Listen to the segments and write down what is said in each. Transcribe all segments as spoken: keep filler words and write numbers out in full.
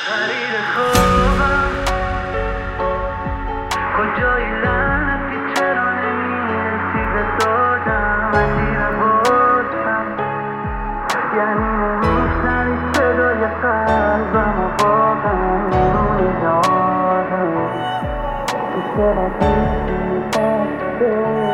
فرید خوبم کجایی لعنتی چرا نمیرسی به دادم عجیب باشم یعنی نمیشنوی صدای قلبم و واقعا میمونی یادم تو چرا دیدی بسته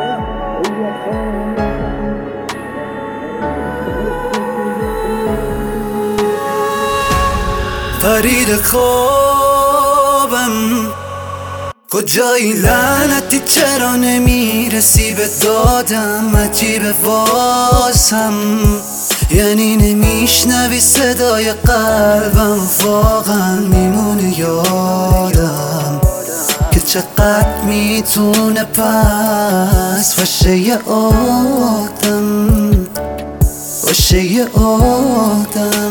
فرید خوابم کجایی لعنتی چرا نمیرسی به دادم عجیبه واسم یعنی نمیشنوی صدای قلبم واقعا میمونه یادم که چقدر میتونه پس باشه یه آدم باشه یه آدم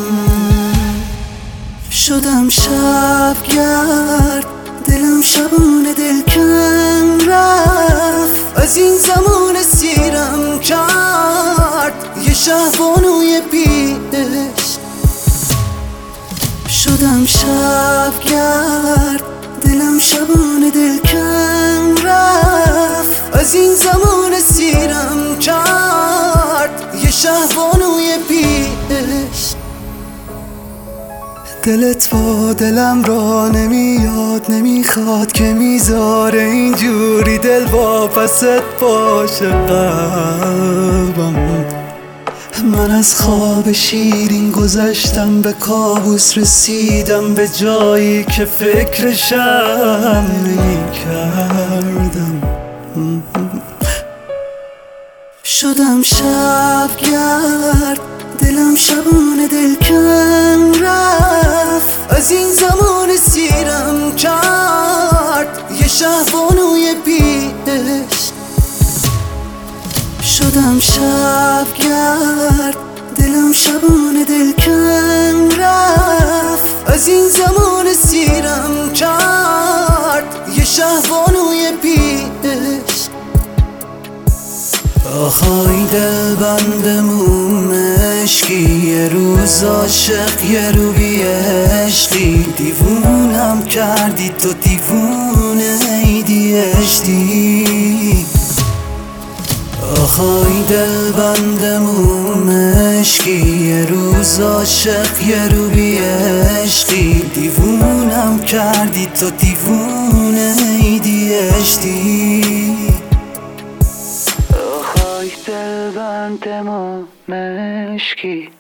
شدم شبگرد دلم شبونه دلکن رفت از این زمان سیرم کرد یه شهبانوی بی‌عشق شدم شبگرد دلم شبونه دلکن رفت از این زمان سیرم کرد یه شهبانوی بی‌عشق دلت با دلم را نمیاد نمیخواد که میذاره اینجوری دل واپست باشه قلبم من از خواب شیرین گذشتم به کابوس رسیدم به جایی که فکرشم نمیکردم شدم شبگرد دلم شبونه دلکن رفت از این زمان سیرم کرد یه شهبانوی بی‌عشق شدم شبگرد دلم شبونه دلکن رفت از این زمان سیرم کرد یه شهبانوی بی‌عشق آخای دل بندمون عشقی یه روز عاشق یه رو بی عشقی دیوونم کردی تو دیوونه ایدی عشقی آخای دل بندمون عشقی یه روز عاشق یه رو بی عشقی دیوونم کردی تو دیوونه ایدی عشقی دل بند ما مشکی